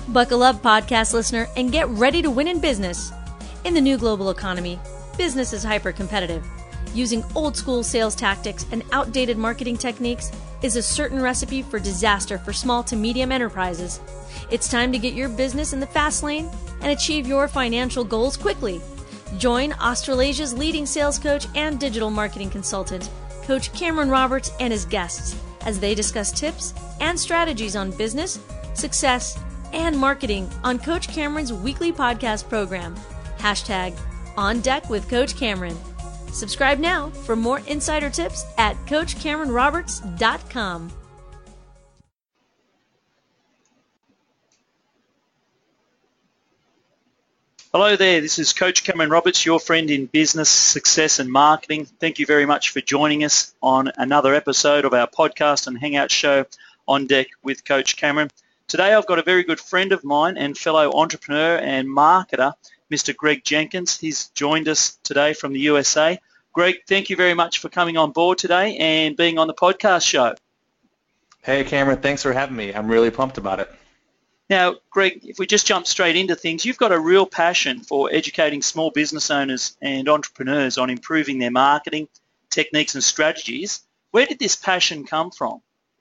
Buckle up, podcast listener, and get ready to win in business. In the new global economy, business is hyper-competitive. Using old-school sales tactics and outdated marketing techniques is a certain recipe for disaster for small to medium enterprises. It's time to get your business in the fast lane and achieve your financial goals quickly. Join Australasia's leading sales coach and digital marketing consultant, Coach Cameron Roberts, and his guests as they discuss tips and strategies on business, success, and marketing on Coach Cameron's weekly podcast program. Hashtag On Deck with Coach Cameron. Subscribe now for more insider tips at CoachCameronRoberts.com. Hello there, this is Coach Cameron Roberts, your friend in business, success and marketing. Thank you very much for joining us on another episode of our podcast and hangout show On Deck with Coach Cameron. Today I've got a very good friend of mine and fellow entrepreneur and marketer, Mr. Greg Jenkins. He's joined us today from the USA. Greg, thank you very much for coming on board today and being on the podcast show. Hey Cameron, thanks for having me. I'm really pumped about it. Now, Greg, if we just jump straight into things, you've got a real passion for educating small business owners and entrepreneurs on improving their marketing techniques and strategies. Where did this passion come from?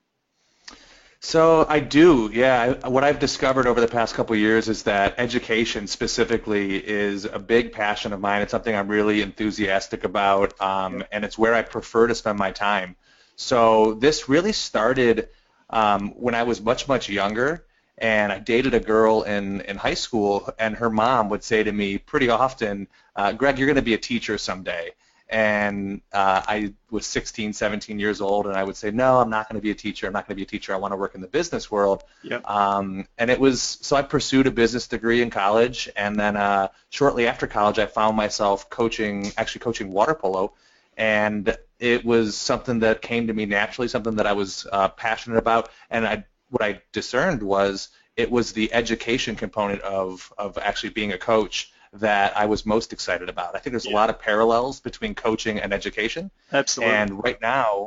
So I do, yeah. What I've discovered over the past couple of years is that education specifically is a big passion of mine. It's something I'm really enthusiastic about, and it's where I prefer to spend my time. So this really started when I was much, much younger. And I dated a girl in high school, and her mom would say to me pretty often, Greg, you're going to be a teacher someday. And I was 16, 17 years old, and I would say, no, I'm not going to be a teacher. I'm not going to be a teacher. I want to work in the business world. Yep. And it was, so I pursued a business degree in college, and then shortly after college, I found myself coaching water polo. And it was something that came to me naturally, something that I was passionate about, and what I discerned was it was the education component of actually being a coach that I was most excited about. I think there's a lot of parallels between coaching and education. Absolutely. And right now,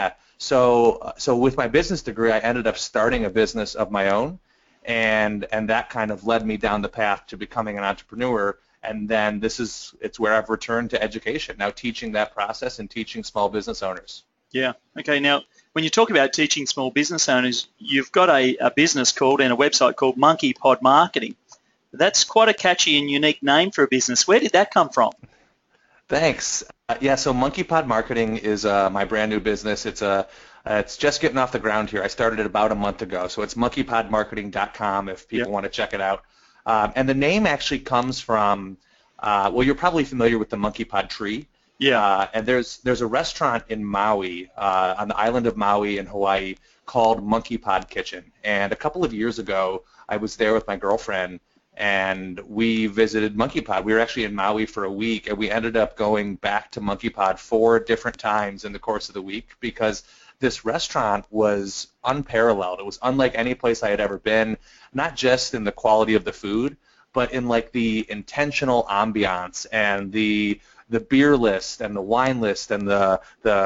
so with my business degree, I ended up starting a business of my own, and that kind of led me down the path to becoming an entrepreneur. And then it's where I've returned to education, now teaching that process and teaching small business owners. Yeah. Okay. Now, when you talk about teaching small business owners, you've got a business called and a website called Monkey Pod Marketing. That's quite a catchy and unique name for a business. Where did that come from? Thanks. So Monkey Pod Marketing is my brand new business. It's just getting off the ground here. I started it about a month ago, so it's monkeypodmarketing.com if people want to check it out. And the name actually comes from, you're probably familiar with the monkey pod tree. Yeah. And there's a restaurant in Maui, on the island of Maui in Hawaii, called Monkey Pod Kitchen. And a couple of years ago, I was there with my girlfriend, and we visited Monkey Pod. We were actually in Maui for a week, and we ended up going back to Monkey Pod 4 different times in the course of the week because this restaurant was unparalleled. It was unlike any place I had ever been, not just in the quality of the food, but in like the intentional ambiance and the beer list and the wine list and the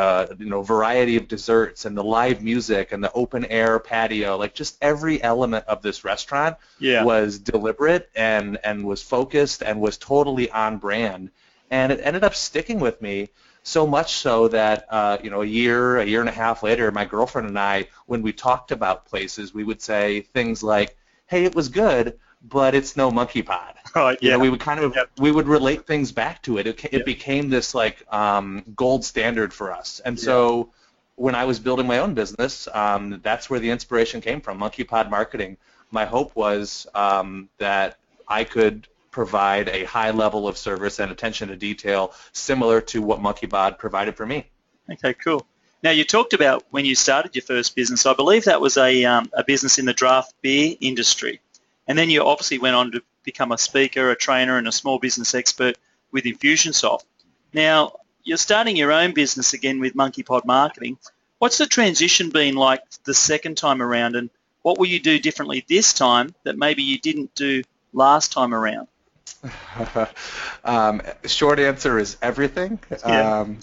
variety of desserts and the live music and the open air patio, like just every element of this restaurant was deliberate and was focused and was totally on brand. And it ended up sticking with me so much so that a year and a half later, my girlfriend and I, when we talked about places, we would say things like, hey, it was good, but it's no Monkey Pod. Right, yeah. We would we would relate things back to it. It became this like gold standard for us. And so when I was building my own business, that's where the inspiration came from, Monkey Pod Marketing. My hope was that I could provide a high level of service and attention to detail similar to what Monkey Pod provided for me. Okay, cool. Now, you talked about when you started your first business, I believe that was a business in the draft beer industry. And then you obviously went on to become a speaker, a trainer, and a small business expert with Infusionsoft. Now, you're starting your own business again with Monkey Pod Marketing. What's the transition been like the second time around, and what will you do differently this time that maybe you didn't do last time around? Short answer is everything. Yeah.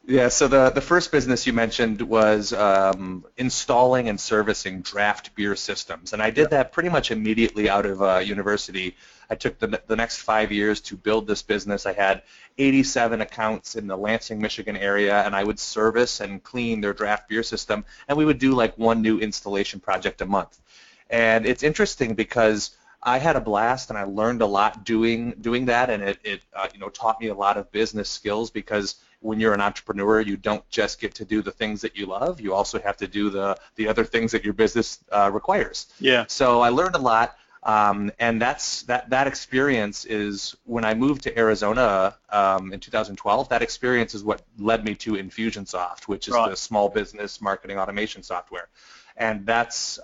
Yeah, so the first business you mentioned was installing and servicing draft beer systems, and I did that pretty much immediately out of university. I took the next 5 years to build this business. I had 87 accounts in the Lansing, Michigan area, and I would service and clean their draft beer system, and we would do like one new installation project a month. And it's interesting because I had a blast and I learned a lot doing that, and it taught me a lot of business skills, because when you're an entrepreneur, you don't just get to do the things that you love, you also have to do the other things that your business requires. Yeah. So I learned a lot, and that experience is when I moved to Arizona in 2012. That experience is what led me to Infusionsoft, which is the small business marketing automation software, and that's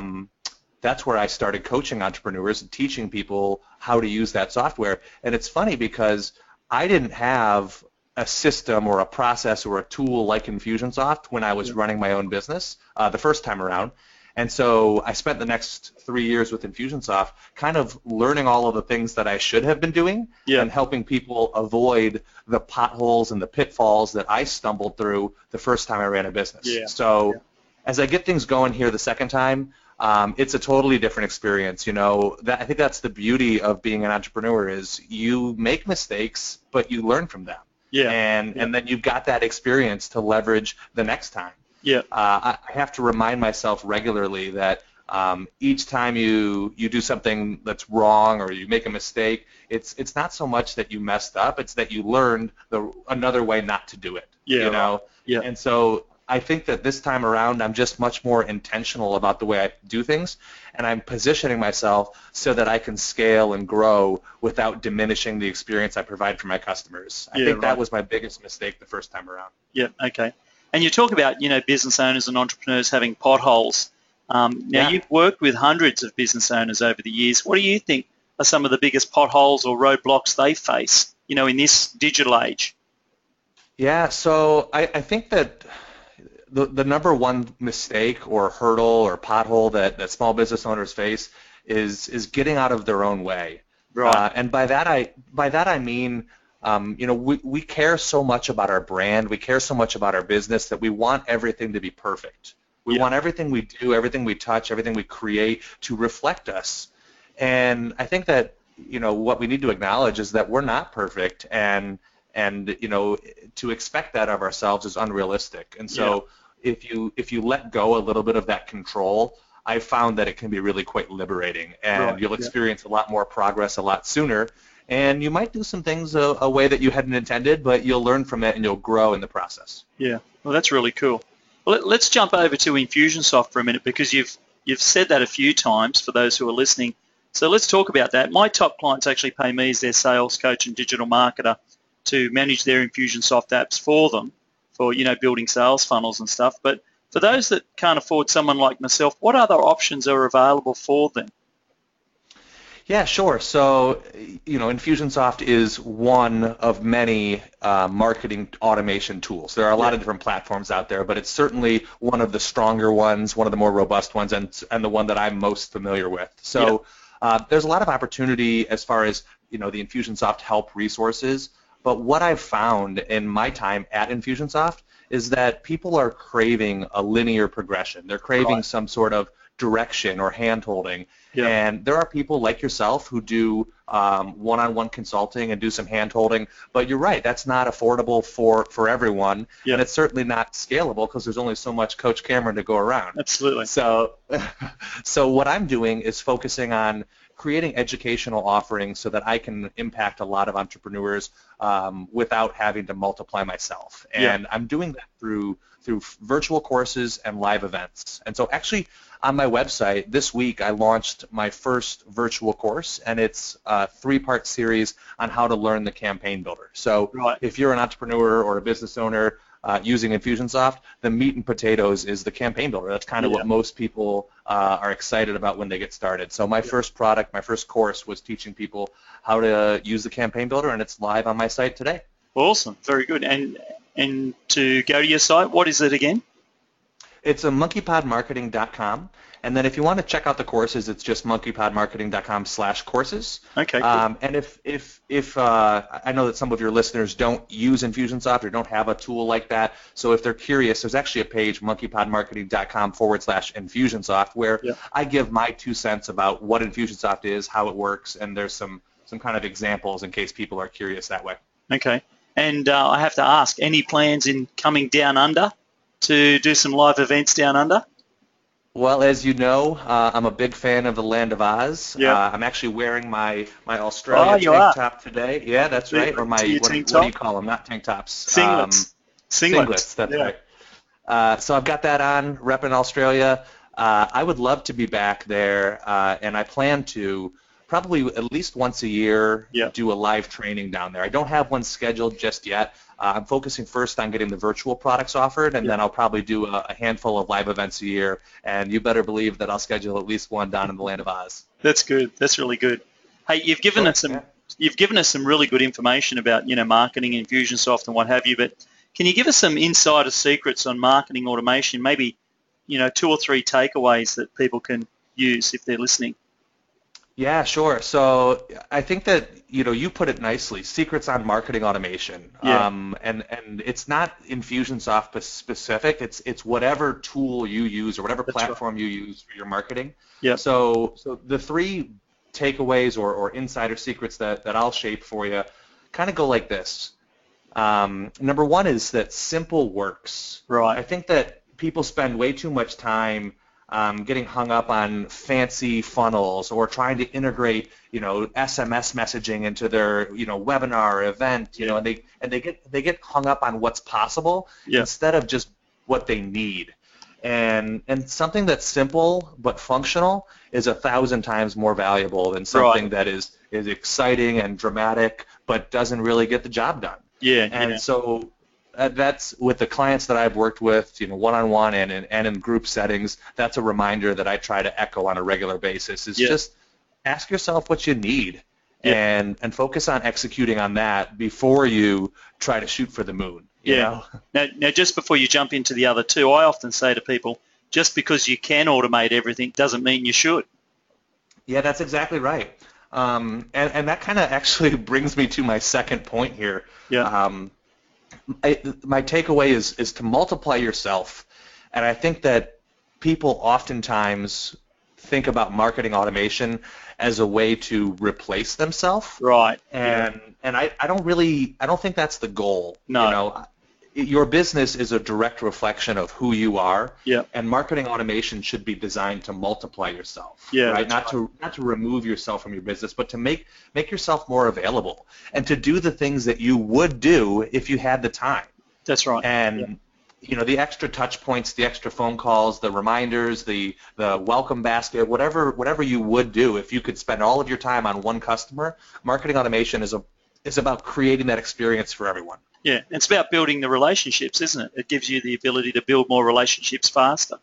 where I started coaching entrepreneurs and teaching people how to use that software. And it's funny because I didn't have a system or a process or a tool like Infusionsoft when I was running my own business the first time around. And so I spent the next 3 years with Infusionsoft kind of learning all of the things that I should have been doing and helping people avoid the potholes and the pitfalls that I stumbled through the first time I ran a business. So as I get things going here the second time, it's a totally different experience. I think that's the beauty of being an entrepreneur, is you make mistakes, but you learn from them. And then you've got that experience to leverage the next time. I have to remind myself regularly that each time you do something that's wrong or you make a mistake, it's not so much that you messed up, it's that you learned another way not to do it. And so I think that this time around I'm just much more intentional about the way I do things, and I'm positioning myself so that I can scale and grow without diminishing the experience I provide for my customers. I think that was my biggest mistake the first time around. Okay. And you talk about, business owners and entrepreneurs having potholes. Now, you've worked with hundreds of business owners over the years. What do you think are some of the biggest potholes or roadblocks they face, in this digital age? Yeah, so I think that the number one mistake or hurdle or pothole that small business owners face is getting out of their own way. And by that I mean, we care so much about our brand, we care so much about our business that we want everything to be perfect. We want everything we do, everything we touch, everything we create to reflect us. And I think that what we need to acknowledge is that we're not perfect, and to expect that of ourselves is unrealistic. And so if you let go a little bit of that control, I've found that it can be really quite liberating, and you'll experience a lot more progress a lot sooner, and you might do some things a way that you hadn't intended, but you'll learn from it and you'll grow in the process. Yeah, well, that's really cool. Well, let's jump over to Infusionsoft for a minute, because you've said that a few times for those who are listening. So let's talk about that. My top clients actually pay me as their sales coach and digital marketer to manage their Infusionsoft apps for them, for building sales funnels and stuff. But for those that can't afford someone like myself, what other options are available for them? Yeah, sure. So, Infusionsoft is one of many marketing automation tools. There are a lot of different platforms out there, but it's certainly one of the stronger ones, one of the more robust ones, and the one that I'm most familiar with. So there's a lot of opportunity as far as, the Infusionsoft help resources. But what I've found in my time at Infusionsoft is that people are craving a linear progression. They're craving some sort of direction or hand-holding. And there are people like yourself who do one-on-one consulting and do some hand-holding, but you're right, that's not affordable for everyone, and it's certainly not scalable because there's only so much Coach Cameron to go around. Absolutely. So what I'm doing is focusing on creating educational offerings so that I can impact a lot of entrepreneurs without having to multiply myself. And I'm doing that through virtual courses and live events. And so actually on my website this week I launched my first virtual course, and it's a 3-part series on how to learn the Campaign Builder. So if you're an entrepreneur or a business owner using Infusionsoft, the meat and potatoes is the Campaign Builder. That's kind of what most people are excited about when they get started. So my first product, my first course was teaching people how to use the Campaign Builder, and it's live on my site today. Awesome. Very good. And to go to your site, what is it again? It's a monkeypodmarketing.com. And then if you want to check out the courses, it's just monkeypodmarketing.com/courses. Okay. Cool. And if I know that some of your listeners don't use Infusionsoft or don't have a tool like that, so if they're curious, there's actually a page, monkeypodmarketing.com/Infusionsoft, where I give my 2 cents about what Infusionsoft is, how it works, and there's some kind of examples in case people are curious that way. Okay. And I have to ask, any plans in coming down under to do some live events down under? Well, as you know, I'm a big fan of the Land of Oz. Yeah. I'm actually wearing my Australia tank top today. Yeah, that's right. Or my, what do you call them? Not tank tops. Singlets. Singlets, that's right. So I've got that on, repping Australia. I would love to be back there, and I plan to probably at least once a year do a live training down there. I don't have one scheduled just yet. I'm focusing first on getting the virtual products offered, and then I'll probably do a handful of live events a year, and you better believe that I'll schedule at least one down in the Land of Oz. That's good. That's really good. Hey, you've given us some really good information about, marketing, Infusionsoft, and what have you, but can you give us some insider secrets on marketing automation, maybe, 2 or 3 takeaways that people can use if they're listening? Yeah, sure. So I think that, you put it nicely, secrets on marketing automation. Yeah. And it's not Infusionsoft specific. It's whatever tool you use or whatever platform you use for your marketing. Yeah. So the 3 takeaways or insider secrets that I'll shape for you kind of go like this. Number 1 is that simple works. Right. I think that people spend way too much time getting hung up on fancy funnels or trying to integrate, SMS messaging into their, webinar event, and they get hung up on what's possible instead of just what they need. And something that's simple but functional is 1,000 times more valuable than something that is exciting and dramatic but doesn't really get the job done. Yeah. And so that's with the clients that I've worked with, one-on-one and in group settings. That's a reminder that I try to echo on a regular basis. Is just ask yourself what you need and focus on executing on that before you try to shoot for the moon. You know? Now, just before you jump into the other 2, I often say to people, just because you can automate everything doesn't mean you should. Yeah, that's exactly right. And that kind of actually brings me to my second point here. Yeah. My takeaway is to multiply yourself, and I think that people oftentimes think about marketing automation as a way to replace themselves. Right. And I don't think that's the goal. No. Your business is a direct reflection of who you are. Yeah. And marketing automation should be designed to multiply yourself. Yeah. Right. Not to remove yourself from your business, but to make yourself more available and to do the things that you would do if you had the time. That's right. And the extra touch points, the extra phone calls, the reminders, the welcome basket, whatever you would do if you could spend all of your time on one customer. Marketing automation is about creating that experience for everyone. Yeah, it's about building the relationships, isn't it? It gives you the ability to build more relationships faster.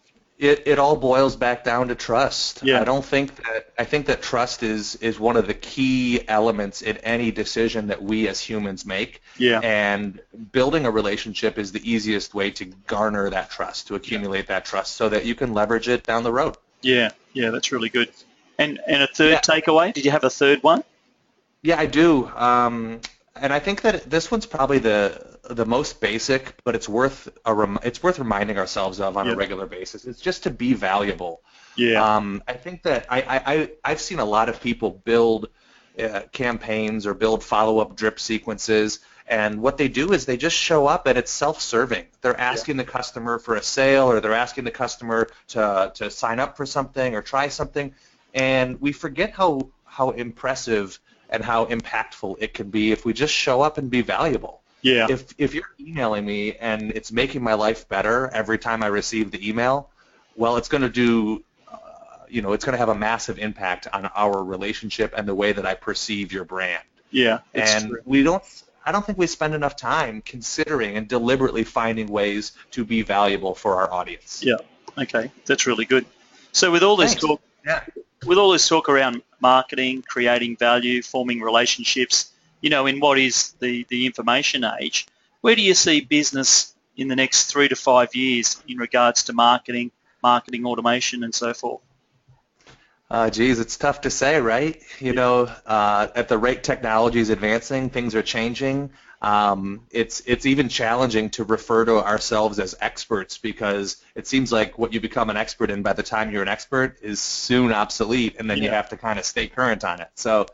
It all boils back down to trust. Yeah. I think that trust is one of the key elements in any decision that we as humans make. Yeah. And building a relationship is the easiest way to garner that trust, to accumulate that trust so that you can leverage it down the road. Yeah, that's really good. And a third takeaway? Did you have a third one? Yeah, I do. And I think that this one's probably the most basic, but it's worth reminding ourselves of on a regular basis. It's just to be valuable. Yeah. I think that I've seen a lot of people build campaigns or build follow-up drip sequences, and what they do is they just show up and it's self-serving. They're asking the customer for a sale, or they're asking the customer to sign up for something or try something, and we forget how impressive and how impactful it can be if we just show up and be valuable. Yeah. If you're emailing me and it's making my life better every time I receive the email, well, it's going to do, it's going to have a massive impact on our relationship and the way that I perceive your brand. Yeah. And true. I don't think we spend enough time considering and deliberately finding ways to be valuable for our audience. Yeah. Okay. That's really good. So with all this talk, with all this talk around marketing, creating value, forming relationships, in what is the information age, where do you see business in the next 3 to 5 years in regards to marketing automation, and so forth? Geez, it's tough to say, right? You know, at the rate technology is advancing, things are changing. It's even challenging to refer to ourselves as experts, because it seems like what you become an expert in by the time you're an expert is soon obsolete, and then you have to kind of stay current on it. So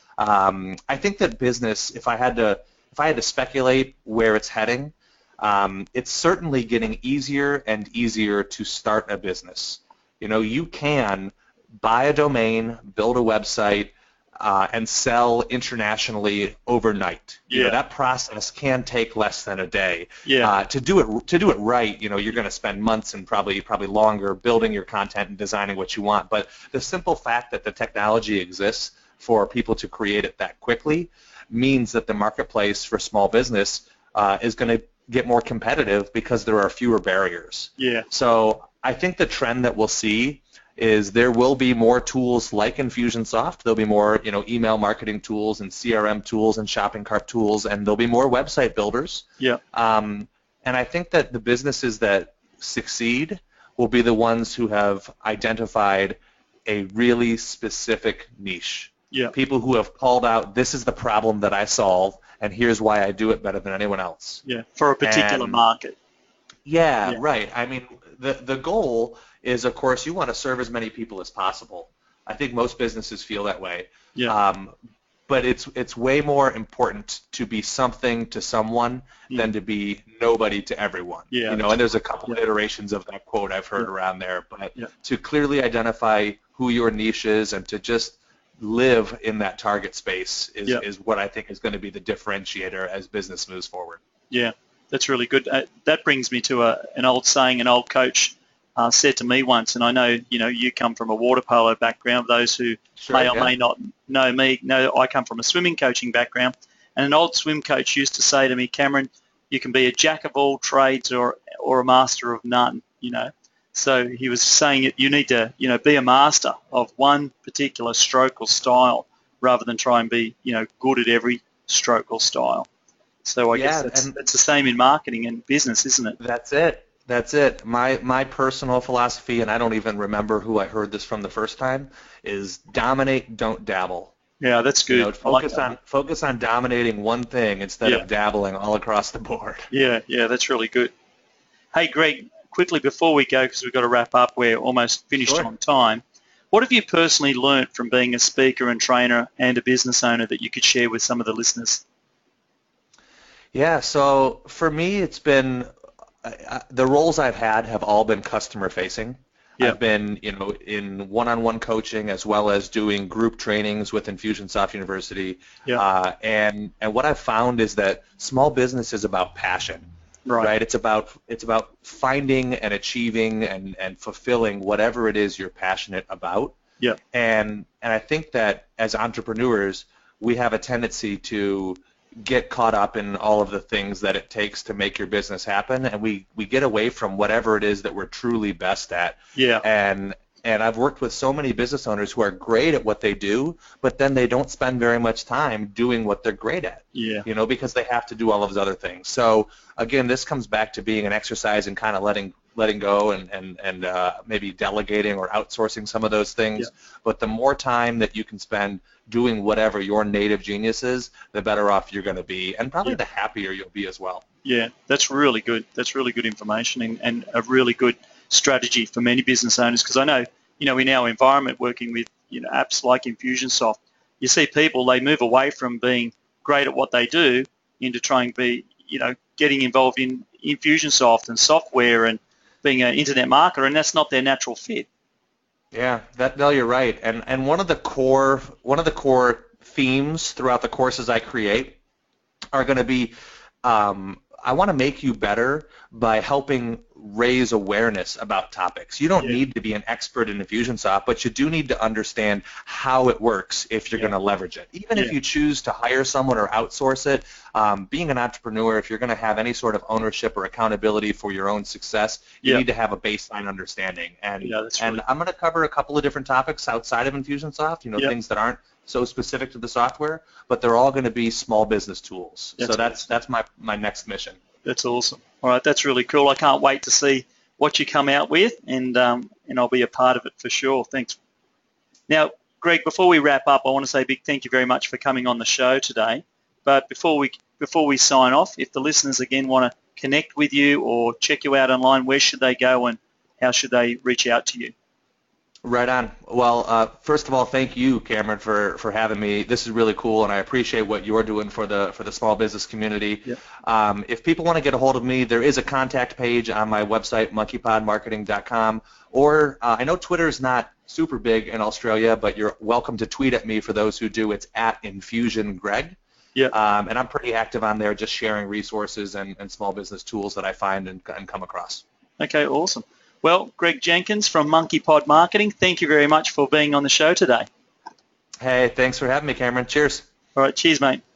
I think that business, if I had to speculate where it's heading, it's certainly getting easier and easier to start a business. You know, you can buy a domain, build a website, and sell internationally overnight. You know, that process can take less than a day. To do it right, you know, you're going to spend months and probably longer building your content and designing what you want. But the simple fact that the technology exists for people to create it that quickly means that the marketplace for small business is going to get more competitive because there are fewer barriers. So I think the trend that we'll see is there will be more tools like Infusionsoft. There'll be more, you know, email marketing tools and CRM tools and shopping cart tools, and there'll be more website builders. And I think that the businesses that succeed will be the ones who have identified a really specific niche. People who have called out, this is the problem that I solve, and here's why I do it better than anyone else. For a particular market. Right. I mean, the goal is, of course, you want to serve as many people as possible. I think most businesses feel that way. But it's way more important to be something to someone than to be nobody to everyone. You know, and there's a couple of iterations of that quote I've heard around there. But to clearly identify who your niche is and to just live in that target space is what I think is going to be the differentiator as business moves forward. That's really good. That brings me to an old saying an old coach said to me once, and I know, you know, you come from a water polo background. Those who may or may not know me know I come from a swimming coaching background. And an old swim coach used to say to me, Cameron, you can be a jack of all trades or a master of none, you know. So he was saying you need to, you know, be a master of one particular stroke or style rather than try and be, you know, good at every stroke or style. So I guess that's the same in marketing and business, isn't it? That's it. My personal philosophy, and I don't even remember who I heard this from the first time, is dominate, don't dabble. That's good. You know, focus on dominating one thing instead of dabbling all across the board. That's really good. Hey, Greg, quickly before we go, because we've got to wrap up, we're almost finished on time. What have you personally learnt from being a speaker and trainer and a business owner that you could share with some of the listeners? So for me, it's been the roles I've had have all been customer facing. I've been, you know, in one-on-one coaching as well as doing group trainings with Infusionsoft University. And what I've found is that small business is about passion. Right. It's about finding and achieving and fulfilling whatever it is you're passionate about. And I think that as entrepreneurs, we have a tendency to get caught up in all of the things that it takes to make your business happen, and we get away from whatever it is that we're truly best at. And I've worked with so many business owners who are great at what they do, but then they don't spend very much time doing what they're great at. You know, because they have to do all of those other things. So again, this comes back to being an exercise in kind of letting go and maybe delegating or outsourcing some of those things. But the more time that you can spend doing whatever your native genius is, the better off you're going to be, and probably the happier you'll be as well. That's really good. That's really good information and a really good strategy for many business owners, because I know, you know, in our environment working with, you know, apps like Infusionsoft, you see people, they move away from being great at what they do into trying to be, you know, getting involved in Infusionsoft and software and being an internet marketer, and that's not their natural fit. No, you're right. And one of the core themes throughout the courses I create are going to be I want to make you better by helping raise awareness about topics. You don't need to be an expert in Infusionsoft, but you do need to understand how it works if you're going to leverage it. Even if you choose to hire someone or outsource it, being an entrepreneur, if you're going to have any sort of ownership or accountability for your own success, you need to have a baseline understanding. And I'm going to cover a couple of different topics outside of Infusionsoft, you know, things that aren't so specific to the software, but they're all going to be small business tools. So that's my next mission. That's awesome. All right, that's really cool. I can't wait to see what you come out with, and I'll be a part of it for sure. Thanks. Now, Greg, before we wrap up, I want to say a big thank you very much for coming on the show today. But before we sign off, if the listeners again want to connect with you or check you out online, where should they go and how should they reach out to you? Right on. Well, first of all, thank you, Cameron, for having me. This is really cool, and I appreciate what you're doing for the small business community. Yep. If people want to get a hold of me, there is a contact page on my website, monkeypodmarketing.com, or I know Twitter is not super big in Australia, but you're welcome to tweet at me for those who do. It's @InfusionGreg. Yeah. And I'm pretty active on there, just sharing resources and small business tools that I find and come across. Okay, awesome. Well, Greg Jenkins from Monkey Pod Marketing, thank you very much for being on the show today. Hey, thanks for having me, Cameron. Cheers. All right, cheers, mate.